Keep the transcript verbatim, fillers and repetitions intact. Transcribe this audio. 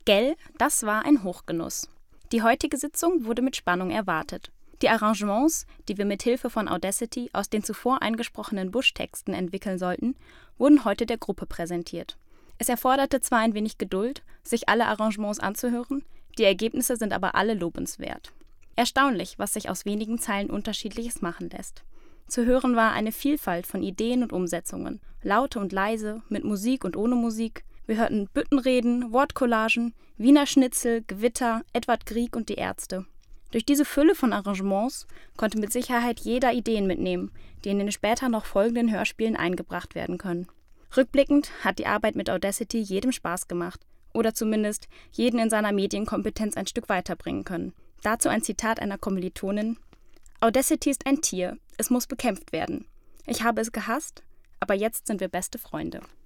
Gell, das war ein Hochgenuss. Die heutige Sitzung wurde mit Spannung erwartet. Die Arrangements, die wir mit Hilfe von Audacity aus den zuvor eingesprochenen Bush-Texten entwickeln sollten, wurden heute der Gruppe präsentiert. Es erforderte zwar ein wenig Geduld, sich alle Arrangements anzuhören, die Ergebnisse sind aber alle lobenswert. Erstaunlich, was sich aus wenigen Zeilen Unterschiedliches machen lässt. Zu hören war eine Vielfalt von Ideen und Umsetzungen, laute und leise, mit Musik und ohne Musik. Wir hörten Büttenreden, Wortcollagen, Wiener Schnitzel, Gewitter, Edward Grieg und die Ärzte. Durch diese Fülle von Arrangements konnte mit Sicherheit jeder Ideen mitnehmen, die in den später noch folgenden Hörspielen eingebracht werden können. Rückblickend hat die Arbeit mit Audacity jedem Spaß gemacht oder zumindest jeden in seiner Medienkompetenz ein Stück weiterbringen können. Dazu ein Zitat einer Kommilitonin: Audacity ist ein Tier, es muss bekämpft werden. Ich habe es gehasst, aber jetzt sind wir beste Freunde.